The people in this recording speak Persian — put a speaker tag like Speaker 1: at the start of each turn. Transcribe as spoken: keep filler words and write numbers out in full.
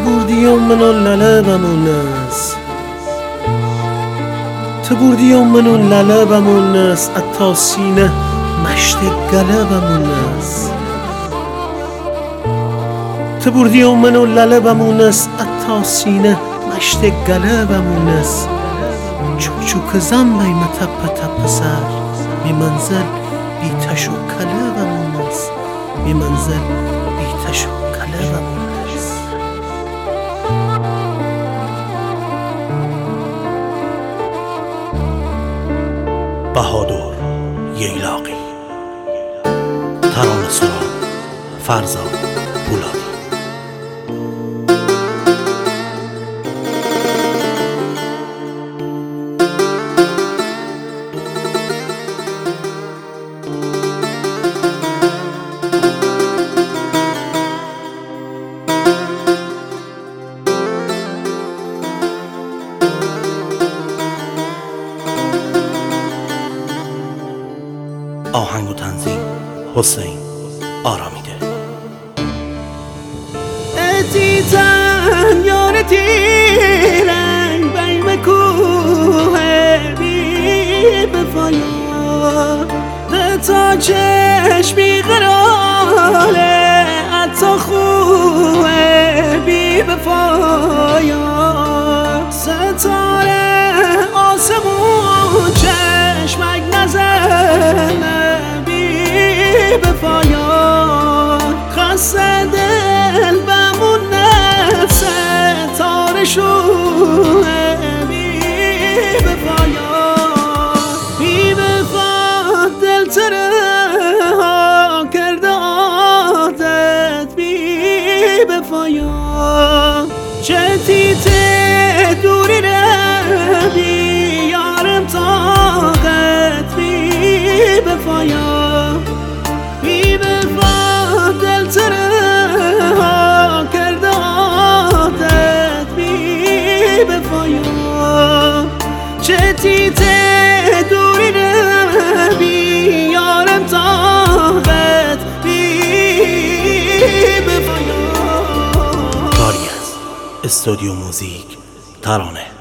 Speaker 1: بردی و منو للبمونس تو بردی و منو للبمونس اتا سینه مشت گلبمونس تو بردی و منو للبمونس اتا سینه مشت گلبمونس چوک چوک زن بیم تپ تپ سر بی منزل بی تشو کلبمونس بی منزل بی تشو کلبمونس. بهادر ییلاقی، ترانه سرا فرزاد پولادی. آهنگ و تنظیم حسین آرامیده. اتیتن یارتی رنگ بیم کوه بی بفایا دتا چشمی قراله اتا خوه بی بفایا ستاره آسمون چشمک نزنه بفایا خسته دل بمون نفسه تارشونه بی بفایا بی بفا دل تره ها کرده عادت بی بفایا چه تیته دوری نبی یارم طاقت بی بفایا بی بفا دل تره ها کرده عادت بی بفایا چه تیته دوری نبی یارم طاقت بی بفایا. کاری از استودیو موزیک ترانه.